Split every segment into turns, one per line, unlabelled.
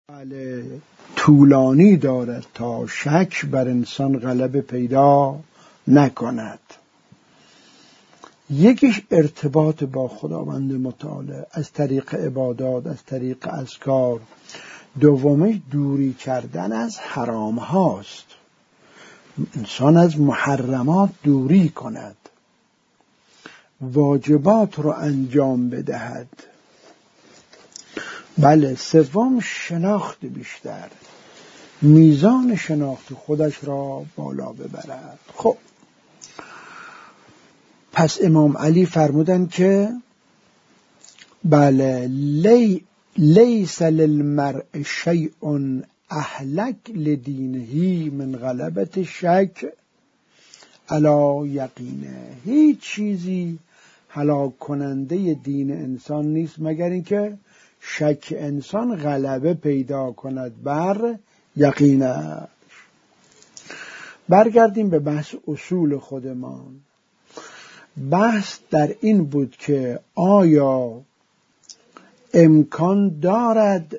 بله، طولانی دارد تا شک بر انسان غلبه پیدا نکند. یکیش ارتباط با خداوند متعال از طریق عبادات، از طریق اذکار. دومش دوری کردن از حرام هاست، انسان از محرمات دوری کند، واجبات رو انجام بدهد. بله، سوم شناخت بیشتر، میزان شناخت خودش را بالا ببرد. خب پس امام علی فرمودن که بله، لیس للمرء شیء اهلک لدینه من غلبت شک علی یقینه. هیچ چیزی هلاک کننده دین انسان نیست مگر اینکه شک انسان غلبه پیدا کند بر یقینش. برگردیم به بحث اصول خودمان. بحث در این بود که آیا امکان دارد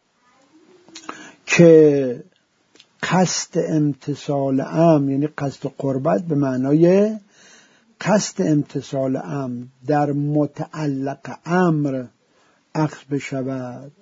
که قصد امتثال امر، یعنی قصد قربت به معنای قصد امتثال امر، در متعلق امر اخذ بشود؟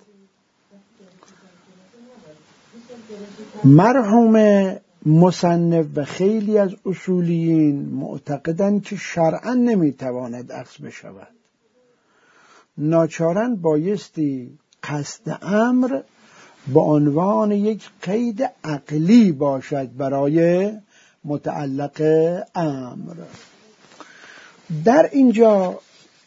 مرحوم مصنف و خیلی از اصولیین معتقدند که شرعاً نمیتواند اخذ بشود، ناچارن بایستی قصد امر به عنوان یک قید عقلی باشد برای متعلق امر. در اینجا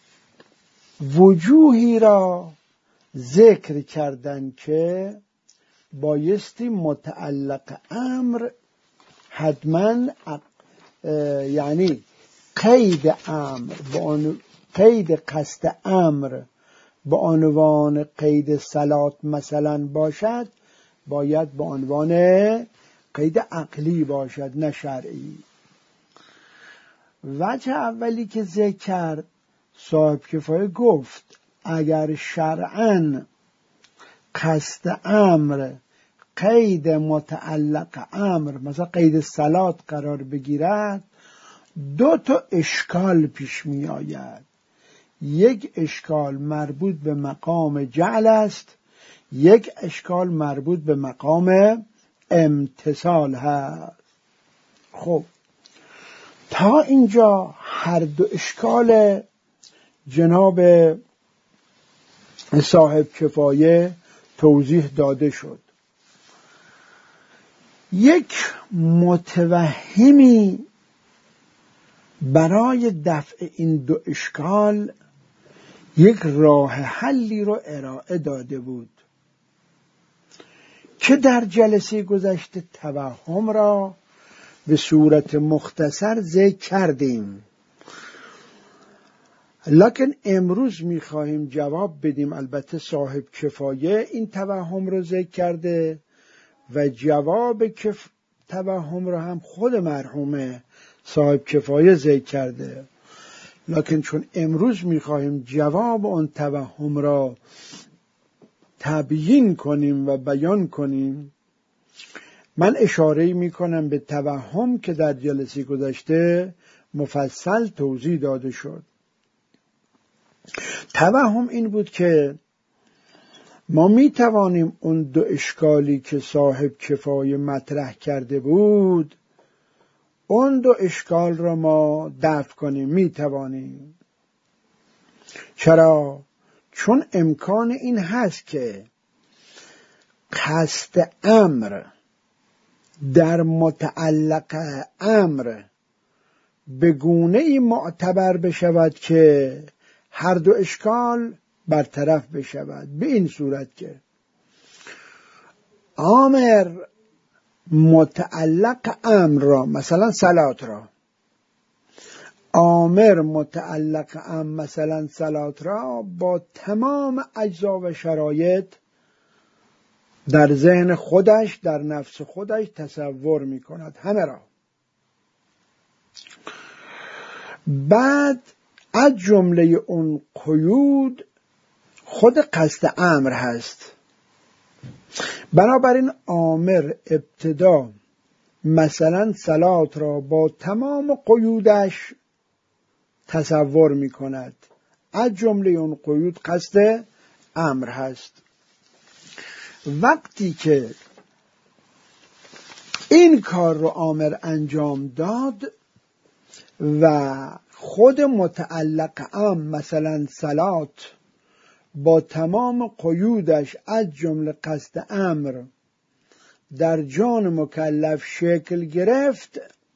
وجوهی را ذکر کردن که بایستی متعلق امر حتما یعنی قید امر قید قصد امر به عنوان قید صلات مثلا باشد، باید به عنوان قید عقلی باشد نه شرعی. وجه اولی که ذکر کرد، صاحب کفایه گفت اگر شرعاً قصد امر قید متعلق امر مثلا قید صلات قرار بگیرد، دو تا اشکال پیش می آید. یک اشکال مربوط به مقام جعل است، یک اشکال مربوط به مقام امتثال هست. خب تا اینجا هر دو اشکال جناب صاحب کفایه توضیح داده شد. یک متوهمی برای دفع این دو اشکال یک راه حلی رو ارائه داده بود که در جلسه گذشته توهم را به صورت مختصر ذکر کردیم، لکن امروز میخواهیم جواب بدیم. البته صاحب کفایه این توهم رو ذکر کرده و جواب توهم رو هم خود مرحوم صاحب کفایه ذکر کرده، لکن چون امروز میخواهیم جواب اون توهم را تبیین کنیم و بیان کنیم، من اشاره میکنم به توهم که در جلسه گذشته مفصل توضیح داده شد. توهم این بود که ما میتوانیم اون دو اشکالی که صاحب کفایه مطرح کرده بود، اون دو اشکال را ما دفع کنیم. میتوانیم. چرا؟ چون امکان این هست که قصد امر در متعلق امر به گونه‌ای معتبر بشود که هر دو اشکال برطرف بشود. به این صورت که امر متعلق امر را، مثلا صلات را، امر متعلق امر مثلا صلات را با تمام اجزا و شرایط در ذهن خودش، در نفس خودش تصور می کند همه را. بعد از جمله اون قیود خود قصد امر هست. بنابراین آمر ابتدا مثلا صلات را با تمام قیودش تصور می کند، از جمله اون قیود قصد امر هست. وقتی که این کار رو آمر انجام داد و خود متعلق امر مثلا صلات با تمام قیودش از جمله قصد امر در جان مکلف شکل گرفت،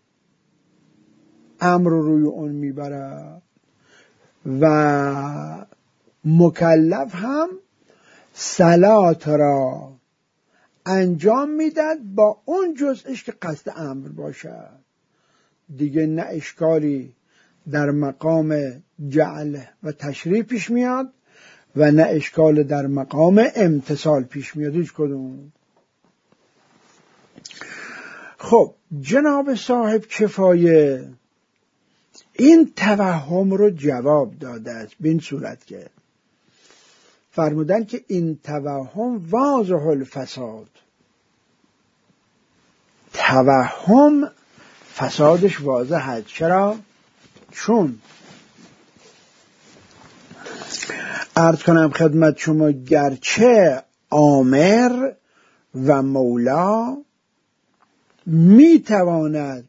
امر روی اون میبره و مکلف هم صلات را انجام میداد با اون جزءش که قصد امر باشه. دیگه نه اشکالی در مقام جعل و تشریع پیش میاد و نه اشکال در مقام امتثال پیش میاد، هیچ کدوم. خب جناب صاحب کفایه این توهم رو جواب داده است به این صورت که فرمودن که این توهم واضح الفساد، توهم فسادش واضح است. چرا؟ چون عرض کنم خدمت شما گرچه آمر و مولا می تواند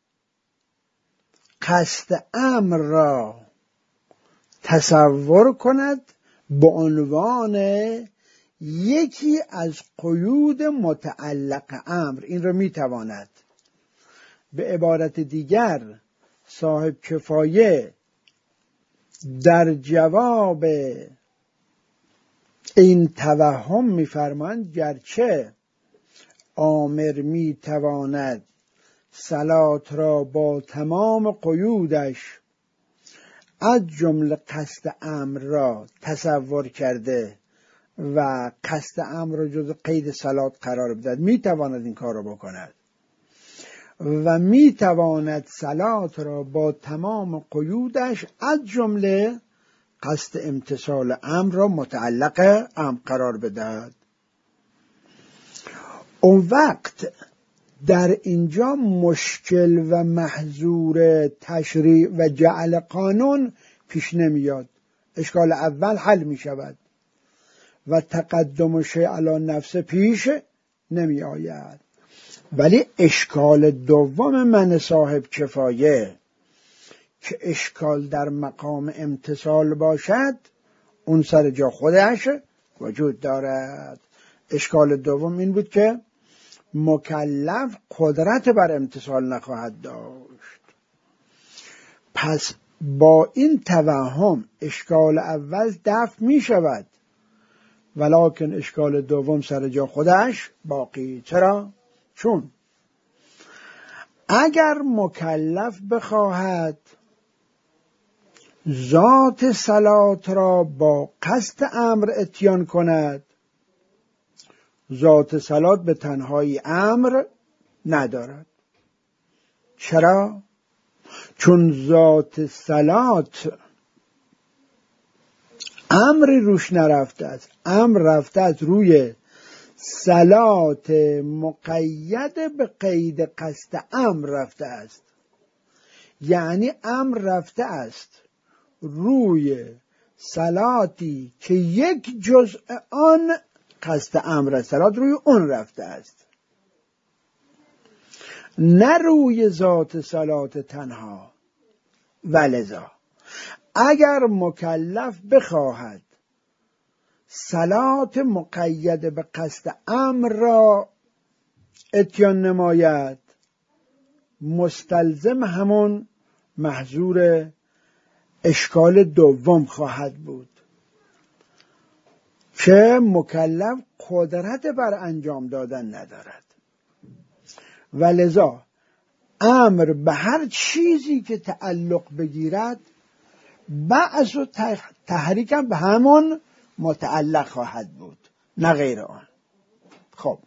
قصد امر را تصور کند به عنوان یکی از قیود متعلق امر، این را می تواند. به عبارت دیگر صاحب کفایه در جواب این توهم می‌فرمایند گرچه آمر می‌تواند صلات را با تمام قیودش از جمله قصد امر را تصور کرده و قصد امر را جز قید صلات قرار بدهد، می‌تواند این کار را بکند و می‌تواند صلات را با تمام قیودش از جمله قصد امتثال امر را متعلق امر قرار بدهد. اون وقت در اینجا مشکل و محظور تشریع و جعل قانون پیش نمیاد. اشکال اول حل می شود و تقدم شیء علی نفسه پیش نمی آید. ولی اشکال دوم من صاحب کفایه که اشکال در مقام امتثال باشد، اون سر جا خودش وجود دارد. اشکال دوم این بود که مکلف قدرت بر امتثال نخواهد داشت. پس با این توهم اشکال اول دفع می شود، ولکن اشکال دوم سر جا خودش باقی. چرا؟ چون اگر مکلف بخواهد ذات صلات را با قصد امر اتیان کند، ذات صلات به تنهایی امر ندارد. چرا؟ چون ذات صلات امری روش نرفته است، امر رفته است روی صلات مقید به قید قصد امر رفته است. یعنی امر رفته است روی صلاتی که یک جزء آن قصد امر است، صلات روی اون رفته است، نه روی ذات صلات تنها. ولذا اگر مکلف بخواهد صلات مقید به قصد امر را اتیان نماید، مستلزم همون محظور اشکال دوم خواهد بود که مکلف قدرت بر انجام دادن ندارد. ولذا امر به هر چیزی که تعلق بگیرد بعض و تحریکم به همون متعلق خواهد بود، نه غیر آن. خب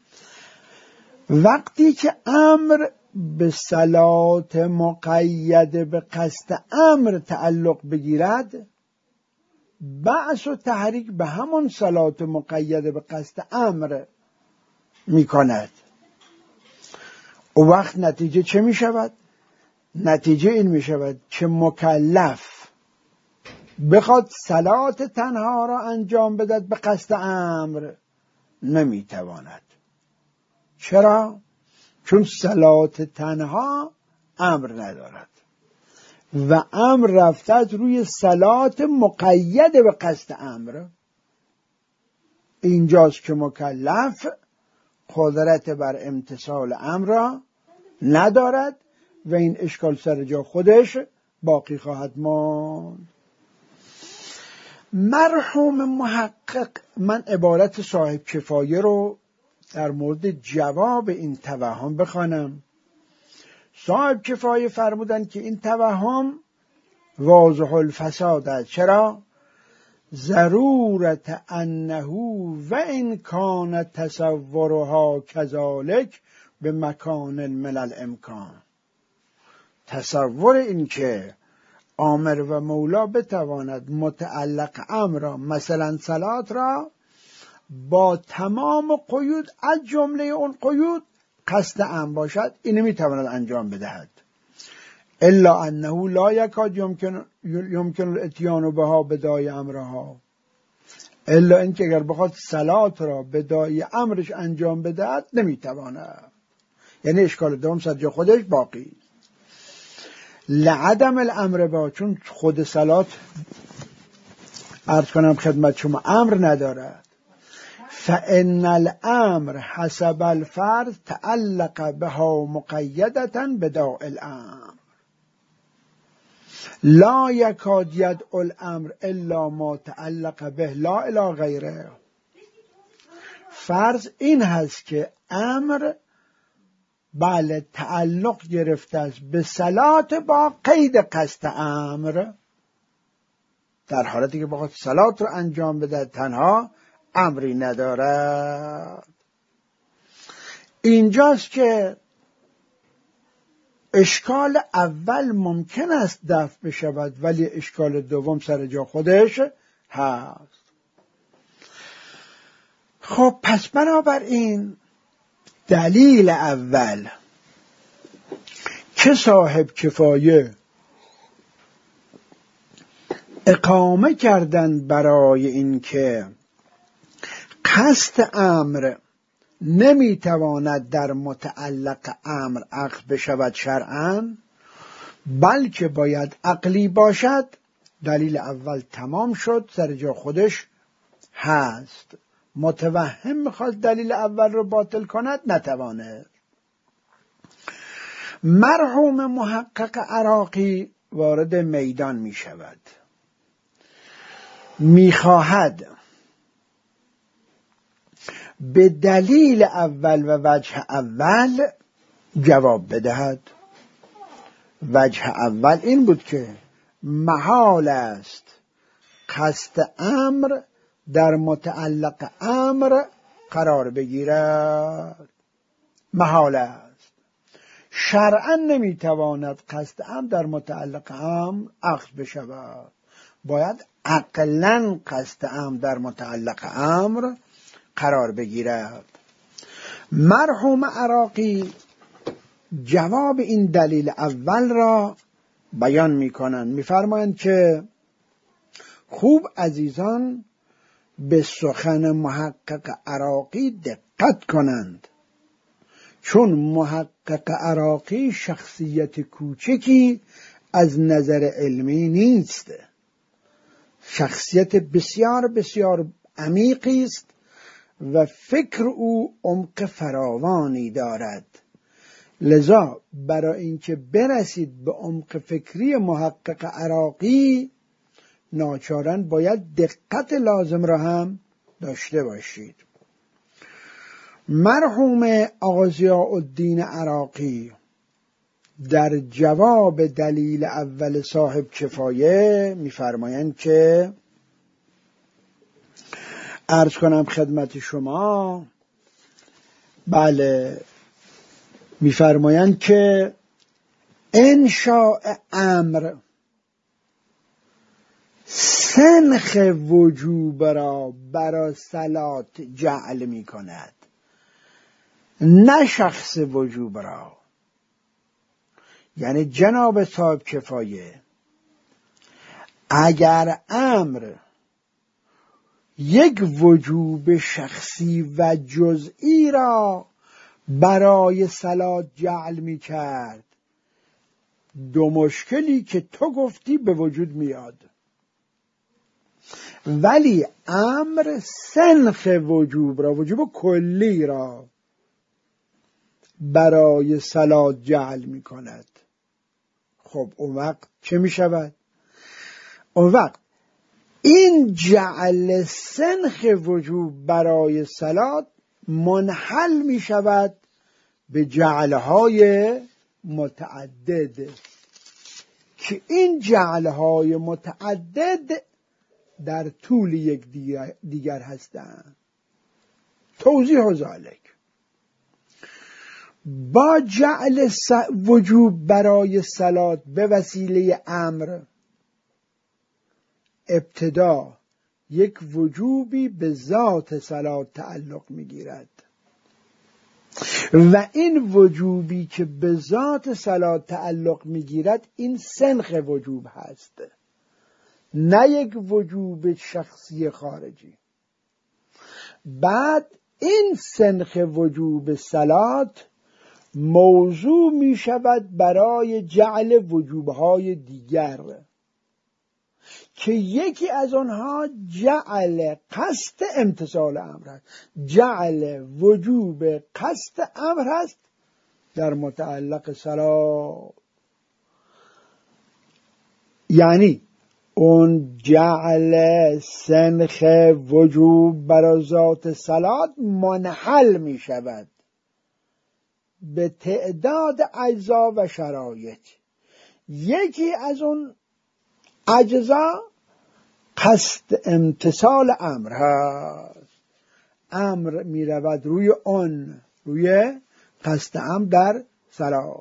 وقتی که امر به صلات مقید به قصد امر تعلق بگیرد، بعث و تحریک به همون صلات مقیده به قصد امر می کند. و وقت نتیجه چه می شود؟ نتیجه این می شود که مکلف بخواد صلات تنها را انجام بدهد به قصد امر نمی تواند. چرا؟ چون صلات تنها امر ندارد و امر رفتد روی صلات مقید به قصد امر. اینجاست که مکلف قدرت بر امتثال امر را ندارد و این اشکال سر جا خودش باقی خواهد ماند. مرحوم محقق، من عبارت صاحب کفایه رو در مورد جواب این توهم بخوانم. صاحب کفایه فرمودن که این توهم واضح الفساد است. چرا؟ ضرورت انه و ان کان تصورها کذالک به مکان من الامکان. تصور این که آمر و مولا بتواند متعلق امر را، مثلا صلات را، با تمام قیود از جمله اون قیود قصد امر باشد، این نمیتواند انجام بدهد. الا انه لا یکاد یمکن الاتیان بها بدای امرها، الا اینکه اگر بخواد صلات را بدای امرش انجام بدهد نمیتواند. یعنی اشکال دوم سر جا خودش باقی. لعدم الامر با، چون خود صلات عرض کنم خدمت شما امر ندارد. فان الامر حسب الفرض تعلق بها مقیدتا بداء الامر لا یکاد یدعو الامر الا ما تعلق به لا الی غیره. فرض این هست که امر بله تعلق گرفته است به صلات با قید قصد امر، در حالتی که بخواد صلات رو انجام بده تنها امری ندارد. اینجاست که اشکال اول ممکن است دفع بشود ولی اشکال دوم سر جا خودش هست. خب پس بنابراین دلیل اول که صاحب کفایه اقامه کردن برای این که قصد امر نمیتواند در متعلق امر عقد بشود شرعاً، بلکه باید عقلی باشد، دلیل اول تمام شد، سر جا خودش هست. متوهم میخواد دلیل اول رو باطل کند نتواند. مرحوم محقق عراقی وارد میدان می شود، می خواهد به دلیل اول و وجه اول جواب بدهد. وجه اول این بود که محال است قصد امر در متعلق امر قرار بگیرد. محال است. شرعا نمیتواند قصد امر در متعلق امر اخذ بشود. باید عقلا قصد امر در متعلق امر قرار بگیرد. مرحوم عراقی جواب این دلیل اول را بیان میکنند. میفرمایند که خوب عزیزان به سخن محقق عراقی دقت کنند، چون محقق عراقی شخصیت کوچکی از نظر علمی نیست، شخصیت بسیار بسیار عمیقی است و فکر او عمق فراوانی دارد. لذا برای اینکه برسید به عمق فکری محقق عراقی ناچارن باید دقت لازم را هم داشته باشید. مرحوم آقا ضیاءالدین عراقی در جواب دلیل اول صاحب کفایه میفرمایند که عرض کنم خدمت شما، بله، میفرمایند که انشاء امر سنخ وجوب را برای صلات جعل می کند، نه شخص وجوب را. یعنی جناب صاحب کفایه اگر امر یک وجوب شخصی و جزئی را برای صلات جعل می کرد، دو مشکلی که تو گفتی به وجود میاد. ولی امر سنخ وجوب را، وجوب کلی را برای صلات جعل می کند. خب اون وقت چه می شود؟ اون وقت این جعل سنخ وجوب برای صلات منحل می شود به جعلهای متعدد، که این جعلهای متعدد در طول یک دیگر هستند. توضیح ذلک: با جعل وجوب برای صلات به وسیله امر، ابتدا یک وجوبی به ذات صلات تعلق می‌گیرد و این وجوبی که به ذات صلات تعلق می‌گیرد این سنخ وجوب هست، نه یک وجوب شخصی خارجی. بعد این سنخ وجوب صلات موضوع می شود برای جعل وجوبهای دیگر، که یکی از آنها جعل قصد امتثال امر است. جعل وجوب قصد امر است در متعلق صلات. یعنی اون جعل سنخ وجوب برای ذات صلات منحل می شود به تعداد اجزا و شرایط. یکی از اون اجزا قصد امتثال امر هست. امر می رود روی آن، روی قصد امر در صلات.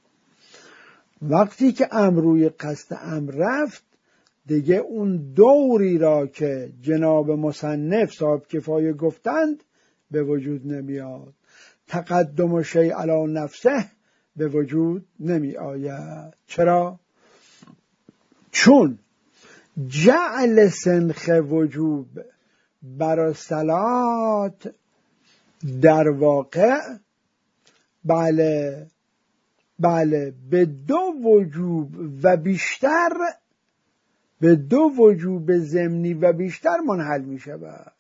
وقتی که امر روی قصد امر رفت، دیگه اون دوری را که جناب مصنف صاحب کفایه گفتند به وجود نمیاد. تقدم شیء علی نفسه به وجود نمی آید. چرا؟ چون جعل سنخ وجوب برای صلات در واقع بله به دو وجوب و بیشتر، به دو وجوب ضمنی و بیشتر منحل می شود.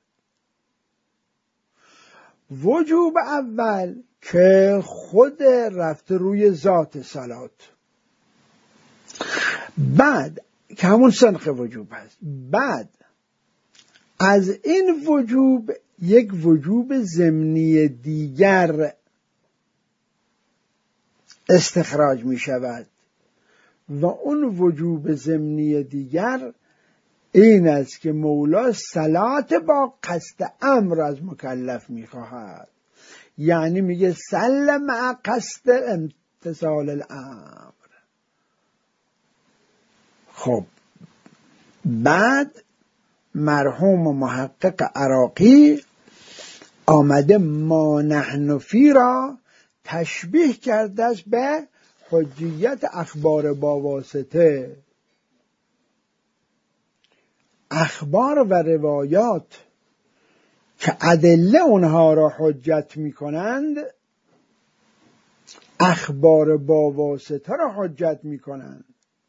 وجوب اول که خود رفته روی ذات صلات، بعد که همون سنخ وجوب هست، بعد از این وجوب یک وجوب ضمنی دیگر استخراج می شود و اون وجوب ضمنی دیگر این است که مولا صلات با قصد امر از مکلف می خواهد. یعنی میگه صل مع قصد امتثال الامر. خب بعد مرحوم و محقق عراقی آمده ما نحن فی را تشبیه کرده است به حجیت اخبار با واسطه. اخبار و روایات که ادله اونها را حجت می کنند، اخبار با واسطه را حجت می کنند.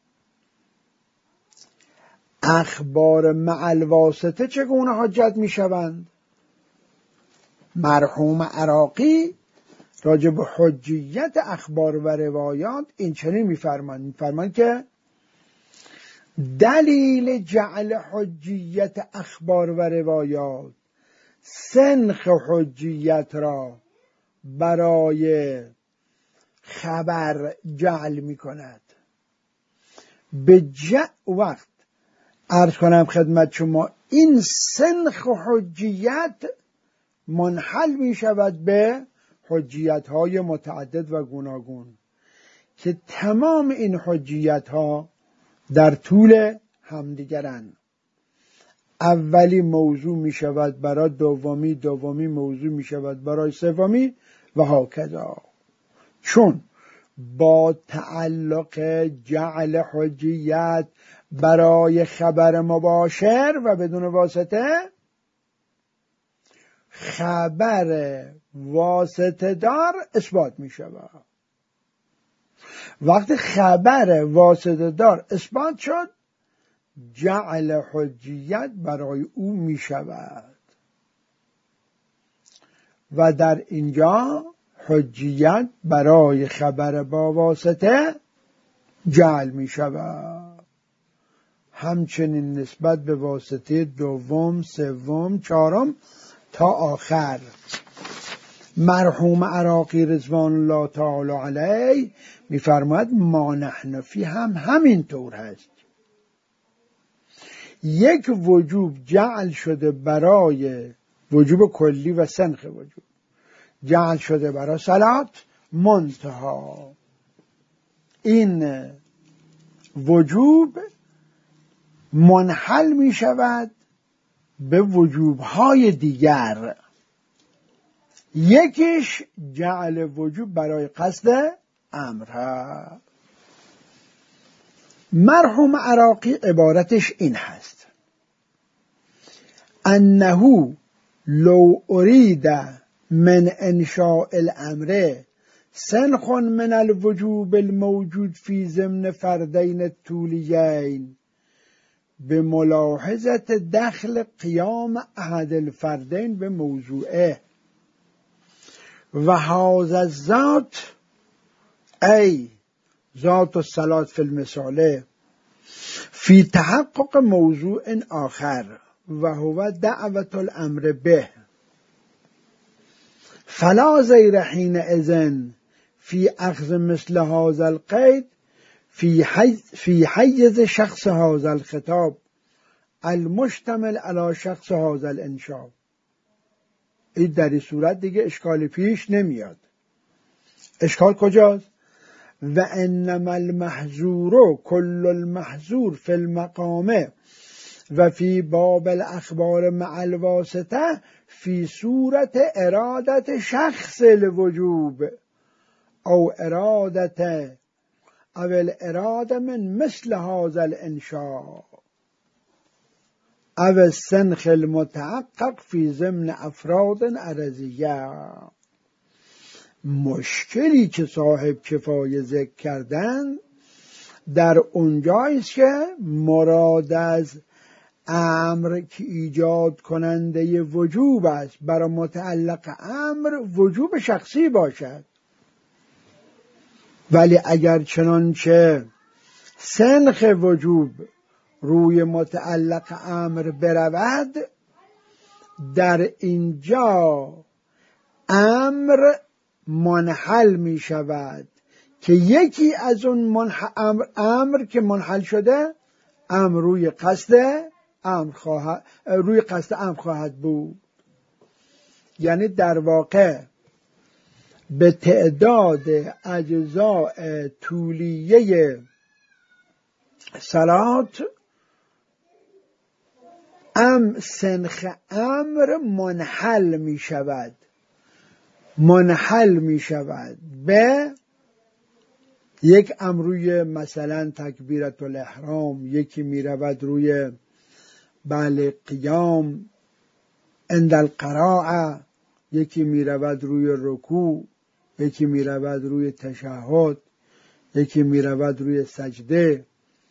اخبار مع الواسطه چگونه حجت می شوند؟ مرحوم عراقی راجع به حجیت اخبار و روایات این چنین می‌فرمایند که دلیل جعل حجیت اخبار و روایات سنخ حجیت را برای خبر جعل می کند. به وقت عرض کنم خدمت شما این سنخ حجیت منحل می شود به حجیت های متعدد و گوناگون که تمام این حجیت ها در طول همدیگرند. اولی موضوع می شود برای دومی، دومی موضوع می شود برای سومی و هاکذا. چون با تعلق جعل حجیت برای خبر مباشر و بدون واسطه، خبر واسطه دار اثبات می شود. وقتی خبر واسطه دار اثبات شد، جعل حجیت برای او می شود و در اینجا حجیت برای خبر با واسطه جعل می شود. همچنین نسبت به واسطه دوم، سوم، چهارم تا آخر. مرحوم عراقی رضوان الله تعالی علیه می‌فرماید ما نحن فی هم همین طور هست. یک وجوب جعل شده برای وجوب کلی و سنخ وجوب جعل شده برای صلات، منتها این وجوب منحل می شود به وجوبهای دیگر. یکیش جعل وجوب برای قصد امر هست. مرحوم عراقی عبارتش این هست: انه لو ارید من انشاء الامر سنخ من الوجوب الموجود فی ضمن فردین الطولیین به ملاحظت دخل قیام احد الفردین به موضوعه و هذا الذات ای ذات الصلاة فی المثاله فی تحقق موضوع آخر و هو دعوت الامر به فلا زیر حینئذ فی اخذ مثل هذا القید فی حیز شخص هذا الخطاب المشتمل علی شخص هذا الانشاء. این در این صورت دیگه اشکال پیش نمیاد. اشکال کجاست؟ و انما المحظور کل المحظور فی المقامه و فی باب الاخبار مع الواسطه فی صورت ارادت شخص الوجوب او ارادت او الاراده من مثل هذا الانشاء او السنخ المتحقق فی ضمن افراد عرضیه. مشکلی که صاحب کفایه ذکر کردن در اونجاییست که مراد از امر که ایجاد کننده وجوب است برای متعلق امر وجوب شخصی باشد، ولی اگر چنانچه سنخ وجوب روی متعلق امر برود، در اینجا امر منحل می شود که یکی از اون امر که منحل شده امر روی قصد امر خواهد بود. یعنی در واقع به تعداد اجزاء طولیه صلات سنخ امر منحل می شود به یک امر روی مثلا تکبیرت الاحرام، یکی می رود روی قیام عند القراءه، یکی می رود روی رکوع، یکی می رود روی تشهد، یکی می رود روی سجده،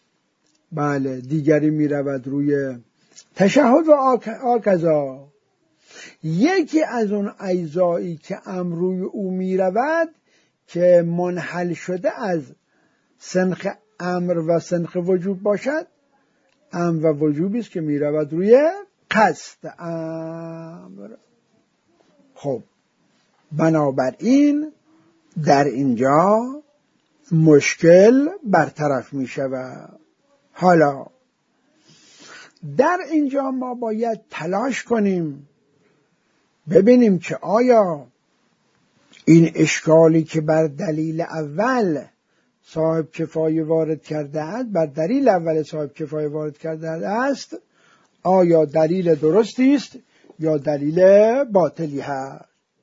دیگری می رود روی تشهد و آکذا. یکی از اون اجزایی که امر روی او می رود که منحل شده از سنخ امر و سنخ وجوب باشد، امر و وجوبی است که می رود روی قصد امر. خب بنابراین در اینجا مشکل برطرف می شود. حالا در اینجا ما باید تلاش کنیم ببینیم که آیا این اشکالی که بر دلیل اول صاحب کفایه وارد کرده است، بر دلیل اول صاحب کفایه وارد کرده است، آیا دلیل درستی است یا دلیل باطلی هست؟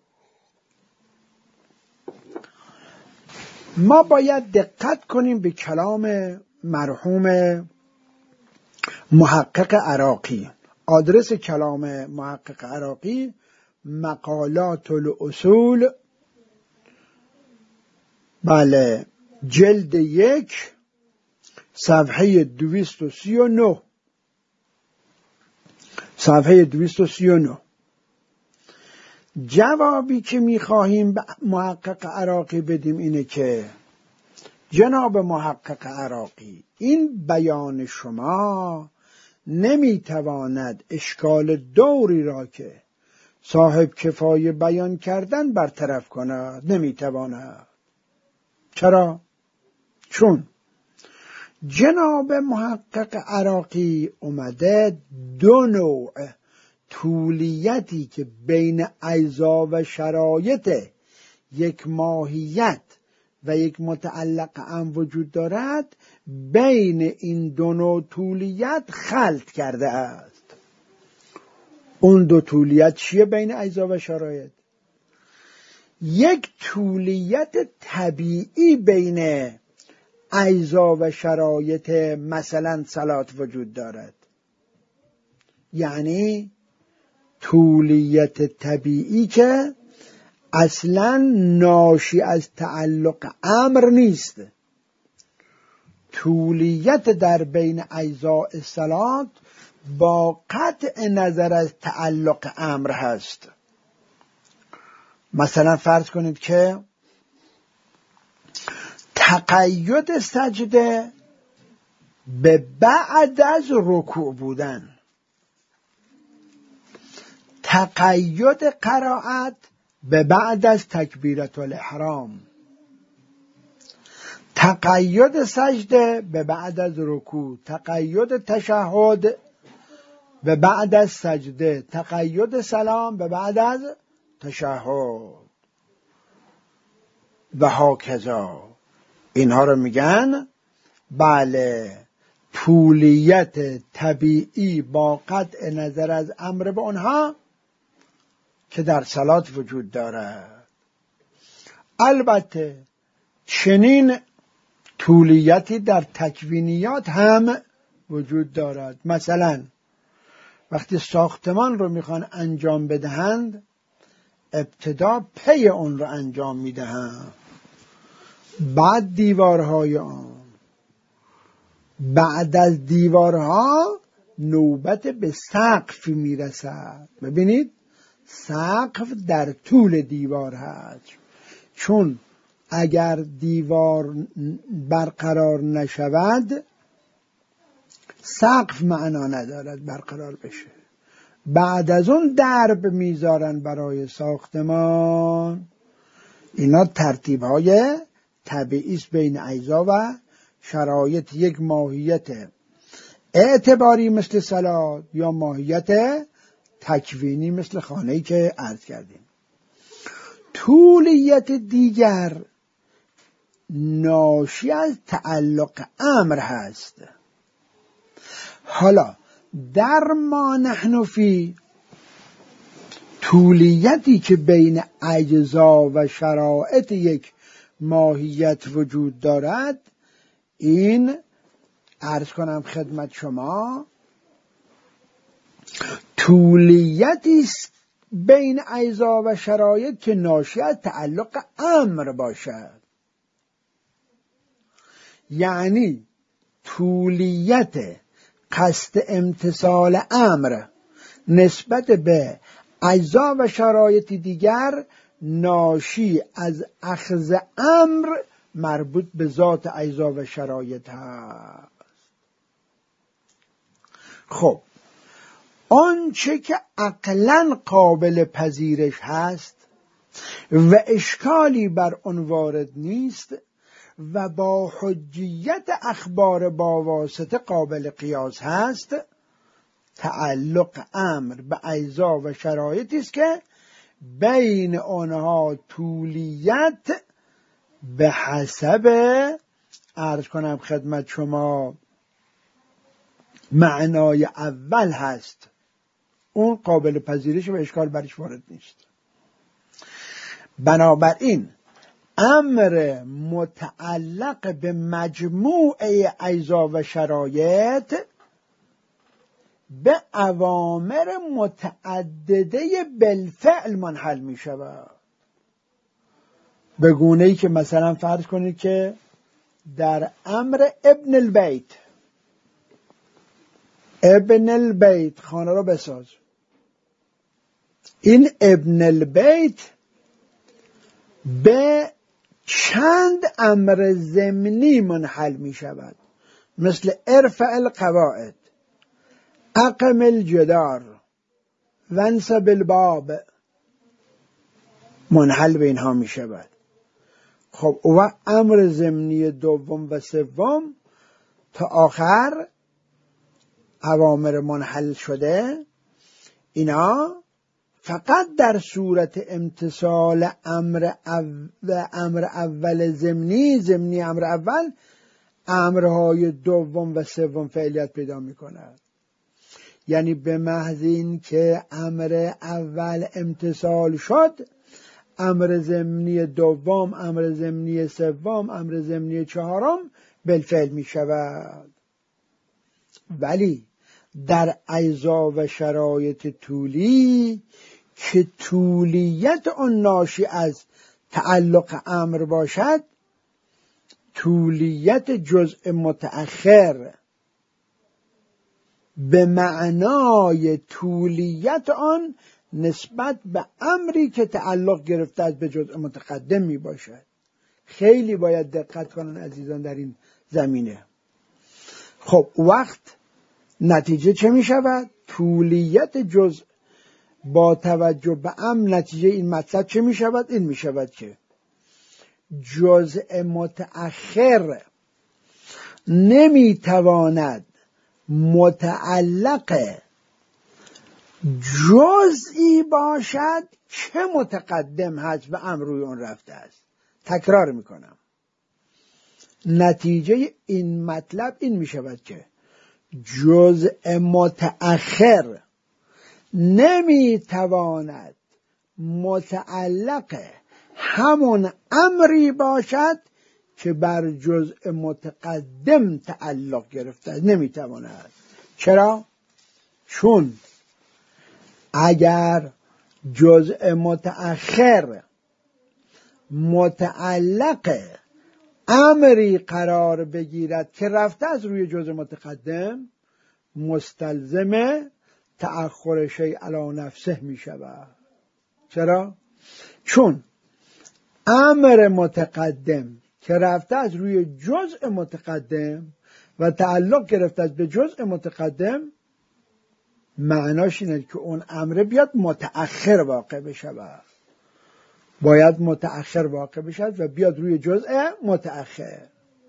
ما باید دقت کنیم به کلام مرحوم محقق عراقی. آدرس کلام محقق عراقی مقالات الاصول، بله، جلد 1 صفحه 239. صفحه 239. جوابی که میخواهیم به محقق عراقی بدیم اینه که جناب محقق عراقی، این بیان شما نمیتواند اشکال دوری را که صاحب کفایه بیان کردن برطرف کند. نمیتواند. چرا؟ چون جناب محقق عراقی اومده دو نوع طولیتی که بین اجزا و شرایط یک ماهیت و یک متعلق امر وجود دارد، بین این دو نوع طولیت خلط کرده است. اون دو طولیت چیه بین اجزا و شرایط؟ یک طولیت طبیعی بین اجزا و شرایط مثلا صلات وجود دارد، یعنی طولیت طبیعی که اصلا ناشی از تعلق امر نیست. طولیت در بین اجزاء صلات با قطع نظر از تعلق امر هست. مثلا فرض کنید که تقید سجده به بعد از رکوع بودن، تقید قرائت به بعد از تکبیرة الاحرام، تقید سجده به بعد از رکوع، تقید تشهد به بعد از سجده، تقید سلام به بعد از تشهد و هاکذا. اینها رو میگن بله طولیت طبیعی با قطع نظر از امر به آنها که در صلات وجود دارد. البته چنین طولیتی در تکوینیات هم وجود دارد. مثلا وقتی ساختمان رو میخوان انجام بدهند، ابتدا پی اون رو انجام میدهند، بعد دیوارهای آن، بعد از دیوارها نوبت به سقف میرسد. ببینید سقف در طول دیوار هست، چون اگر دیوار برقرار نشود سقف معنا ندارد برقرار بشه. بعد از اون درب میذارن برای ساختمان. اینا ترتیب‌های طبیعی است بین اجزا و شرایط یک ماهیت اعتباری مثل صلات یا ماهیت تکوینی مثل خانه‌ای که عرض کردیم. طولیت دیگر ناشی از تعلق امر هست. حالا در ما نحن فی، طولیتی که بین اجزا و شرایط یک ماهیت وجود دارد، این عرض کنم خدمت شما طولیتی است بین اجزا و شرایط که ناشی از تعلق امر باشد. یعنی طولیت قصد امتثال امر نسبت به اجزا و شرایط دیگر ناشی از اخذ امر مربوط به ذات اجزا و شرایط هست. خب آنچه که عقلاً قابل پذیرش هست و اشکالی بر آن وارد نیست و با حجیت اخبار با واسطه قابل قیاس هست، تعلق امر به اجزا و شرایطی است که بین آنها طولیت به حسب عرض کنم خدمت شما معنای اول هست اون قابل پذیرش و اشکال برش وارد نیست. بنابراین امر متعلق به مجموعه اجزا و شرایط به اوامر متعدده بالفعل منحل می شود. به گونه‌ای که مثلا فرض کنید که در امر ابن البیت خانه رو بساز، این ابن البیت به چند امر ضمنی منحل می شود، مثل ارفع القواعد، اقم الجدار، وانصب الباب، منحل به اینها می شود. خب و امر ضمنی دوم و سوم تا آخر اوامر منحل شده، اینا فقط در صورت امتثال امر اول ضمنی امر اول، امرهای دوم و سوم فعلیت پیدا می کند. یعنی به محض این که امر اول امتثال شد، امر ضمنی دوم، امر ضمنی سوم، امر ضمنی چهارم بالفعل می شود. ولی در اجزا و شرایط طولی که طولیت آن ناشی از تعلق امر باشد، طولیت جزء متأخر به معنای طولیت آن نسبت به امری که تعلق گرفته است به جزء متقدم می باشد. خیلی باید دقت کنن عزیزان در این زمینه. خب وقت نتیجه چه می شود؟ طولیت جزء با توجه به نتیجه این مطلب چه می شود؟ این می شود که جزء متأخر نمی تواند متعلق جزئی باشد که متقدم هست و امر روی اون رفته است. تکرار میکنم، نتیجه این مطلب این می شود که جزء متأخر نمی تواند متعلق همون امری باشد که بر جزء متقدم تعلق گرفته است. نمی تواند. چرا؟ چون اگر جزء متأخر متعلق امری قرار بگیرد که رفته از روی جزء متقدم، مستلزم تأخر شیء علی نفسه می شود. چرا؟ چون امر متقدم که رفته از روی جزء متقدم و تعلق گرفته از به جزء متقدم، معناش اینه که اون امر بیاد متأخر واقع بشود، باید متأخر واقع بشود و بیاد روی جزء متأخر.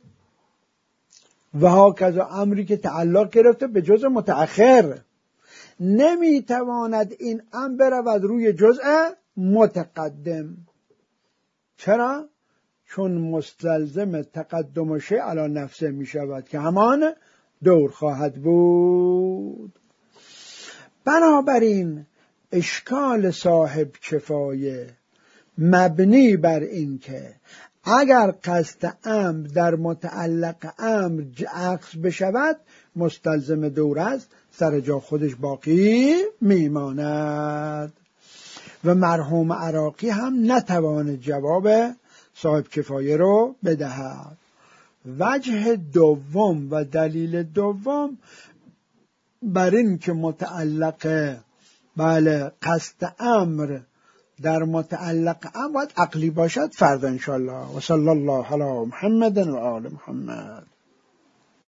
و هاکذا امری که تعلق گرفته به جزء متأخر نمیتواند این امر برود روی جزء متقدم. چرا؟ چون مستلزم تقدم شیء علی نفسه می شود که همان دور خواهد بود. بنابراین اشکال صاحب کفایه مبنی بر این که اگر قصد امر در متعلق امر عکس بشود، مستلزم دور است، سر جا خودش باقی میماند. و مرحوم عراقی هم نتواند جواب صاحب کفایه رو بدهد. وجه دوم و دلیل دوم بر این که متعلق قصد امر در متعلق امر باید عقلی باشد، فردا انشاءالله. و صلی الله علی محمد و آل محمد.